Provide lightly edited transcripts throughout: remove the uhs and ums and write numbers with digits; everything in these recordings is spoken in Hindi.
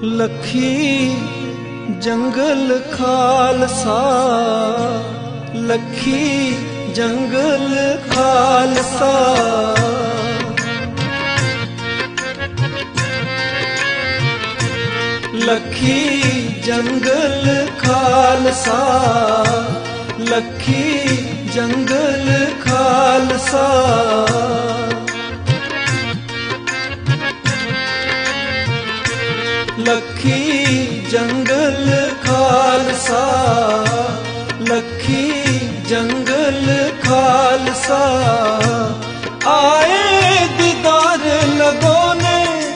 लखी जंगल खालसा, लखी जंगल खालसा। लखी जंगल खालसा, लखी जंगल खालसा। लखी जंगल खालसा, लखी जंगल खालसा। आए दीदार लगोने,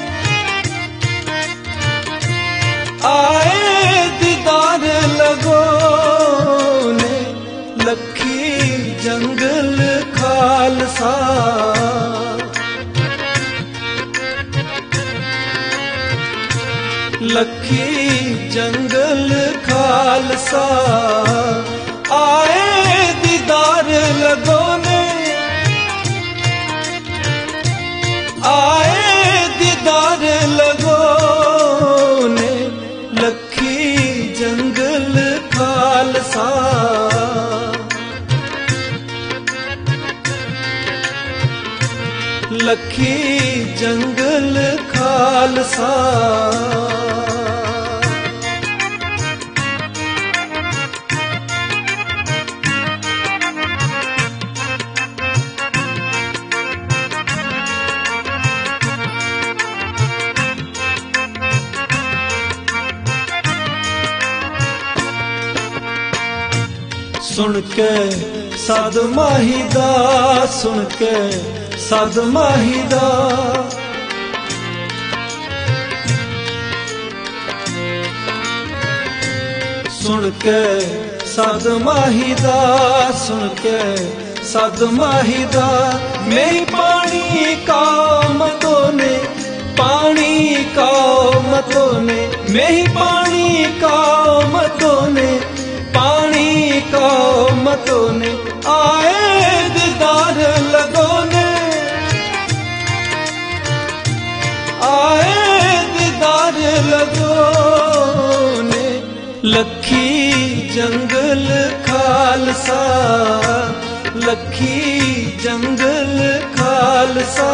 आए दीदार लगोने। लखी जंगल खालसा, लखी जंगल खालसा। आए दीदार लगोने, आए दीदार लगोने। लखी जंगल खालसा, लखी जंगल खालसा। सुन के सद माहीदा, सुन के सद माहीदा। सुन के सद माहीदा, सुन के सद माहीदा। मेरी पानी का मतों ने, पानी का मतों ने। मेरी पानी का मतों ने, पानी का मतों ने। आए दीदार लगोने, आए दीदार लगोने। लखी जंगल खालसा, लखी जंगल खालसा।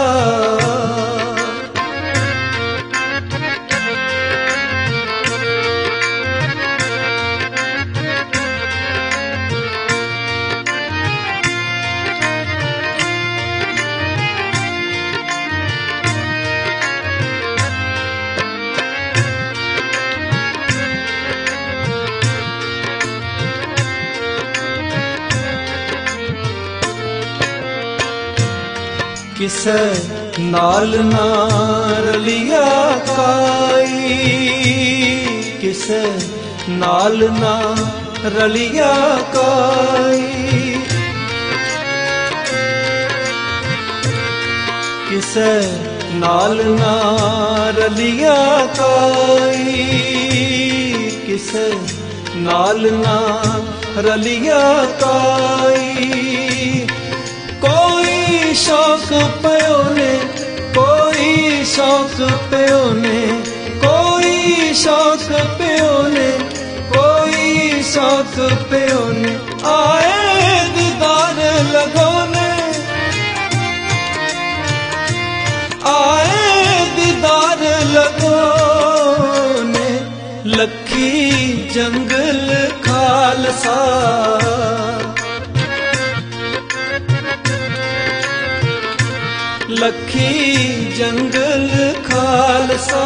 किसे नाल ना रलिया काई, किसे नाल ना रलिया काई। किसे नाल ना रलिया काई, किसे नाल ना रलिया काई। कोई शौक पयो ने, कोई शौक पयो ने। कोई शौक पयो ने, कोई शौक पयो ने। आए दीदार लगोने, आए दीदार लगोने। लखी जंगल खालसा, लखी जंगल खालसा।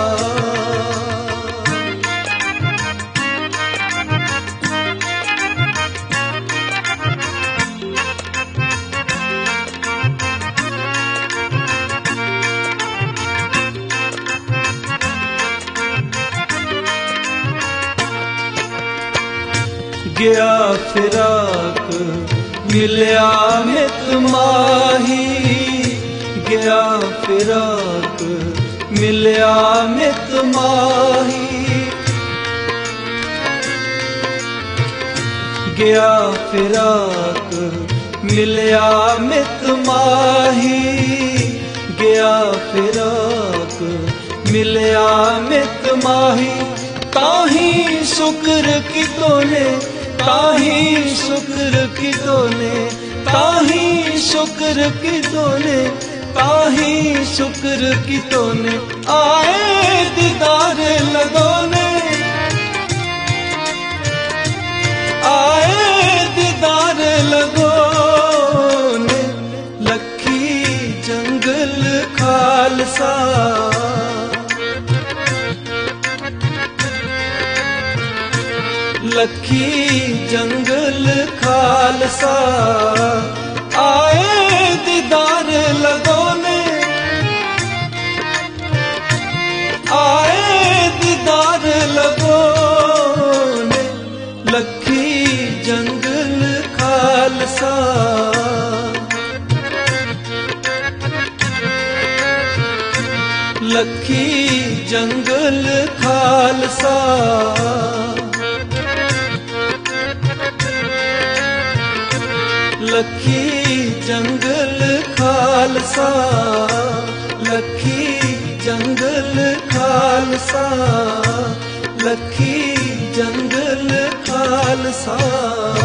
गया फिराक मिलया मित माही, गया फिराक मिलया मित माही। गया फिराक मिलया मित माही, गया फिराक मिलया मित माही ताही शुक्र की तोने ताही शुक्र की तोने ताही शुक्र की तोने ताही शुक्र की तोने आए दीदार लगोने आए दीदार लगोने लखी जंगल खालसा लखी जंगल खालसा आए दीदार लगोने आए दीदार लगोने लखी जंगल खालसा लखी जंगल खालसा लखी जंगल खालसा लखी जंगल खालसा लखी जंगल खालसा।